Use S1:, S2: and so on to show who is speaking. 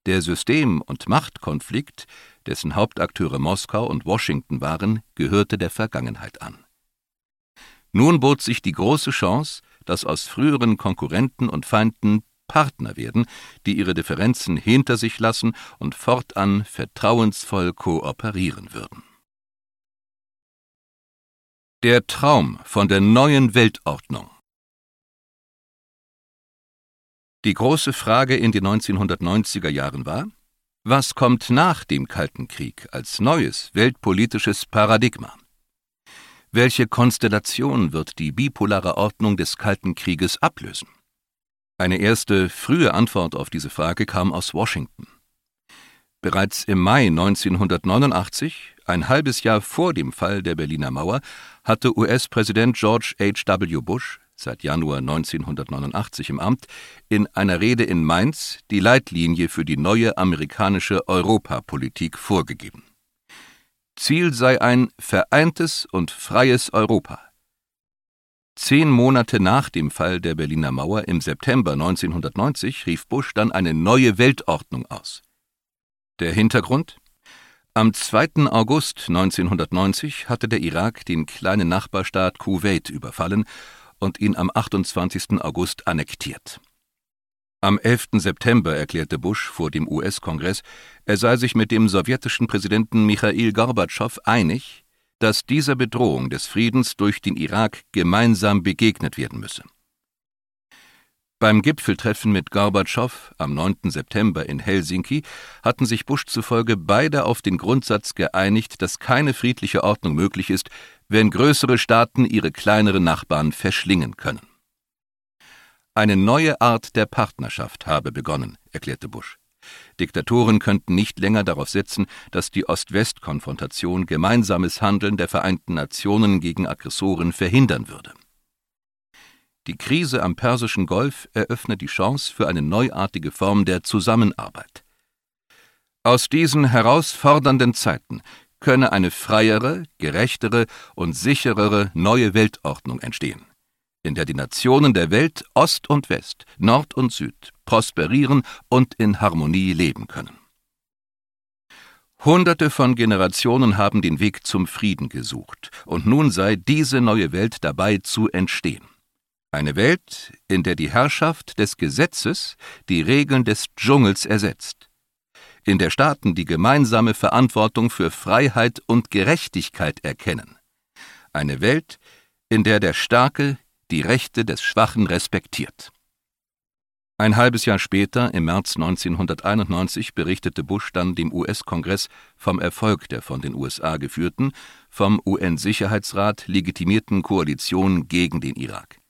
S1: Der System- und Machtkonflikt, dessen Hauptakteure Moskau und Washington waren, gehörte der Vergangenheit an. Nun bot sich die große Chance, dass aus früheren Konkurrenten und Feinden Partner werden, die ihre Differenzen hinter sich lassen und fortan vertrauensvoll kooperieren würden. Der Traum von der neuen Weltordnung. Die große Frage in den 1990er Jahren war: Was kommt nach dem Kalten Krieg als neues weltpolitisches Paradigma? Welche Konstellation wird die bipolare Ordnung des Kalten Krieges ablösen? Eine erste, frühe Antwort auf diese Frage kam aus Washington. Bereits im Mai 1989, ein halbes Jahr vor dem Fall der Berliner Mauer, hatte US-Präsident George H.W. Bush, seit Januar 1989 im Amt, in einer Rede in Mainz die Leitlinie für die neue amerikanische Europapolitik vorgegeben. Ziel sei ein vereintes und freies Europa. 10 Monate nach dem Fall der Berliner Mauer im September 1990 rief Bush dann eine neue Weltordnung aus. Der Hintergrund? Am 2. August 1990 hatte der Irak den kleinen Nachbarstaat Kuwait überfallen und ihn am 28. August annektiert. Am 11. September erklärte Bush vor dem US-Kongress, er sei sich mit dem sowjetischen Präsidenten Michail Gorbatschow einig, dass dieser Bedrohung des Friedens durch den Irak gemeinsam begegnet werden müsse. Beim Gipfeltreffen mit Gorbatschow am 9. September in Helsinki hatten sich Bush zufolge beide auf den Grundsatz geeinigt, dass keine friedliche Ordnung möglich ist, wenn größere Staaten ihre kleineren Nachbarn verschlingen können. Eine neue Art der Partnerschaft habe begonnen, erklärte Bush. Diktatoren könnten nicht länger darauf setzen, dass die Ost-West-Konfrontation gemeinsames Handeln der Vereinten Nationen gegen Aggressoren verhindern würde. Die Krise am Persischen Golf eröffne die Chance für eine neuartige Form der Zusammenarbeit. Aus diesen herausfordernden Zeiten könne eine freiere, gerechtere und sicherere neue Weltordnung entstehen, in der die Nationen der Welt Ost und West, Nord und Süd prosperieren und in Harmonie leben können. Hunderte von Generationen haben den Weg zum Frieden gesucht, und nun sei diese neue Welt dabei zu entstehen. Eine Welt, in der die Herrschaft des Gesetzes die Regeln des Dschungels ersetzt, in der Staaten die gemeinsame Verantwortung für Freiheit und Gerechtigkeit erkennen. Eine Welt, in der der Starke die Rechte des Schwachen respektiert. Ein halbes Jahr später, im März 1991, berichtete Bush dann dem US-Kongress vom Erfolg der von den USA geführten, vom UN-Sicherheitsrat legitimierten Koalition gegen den Irak.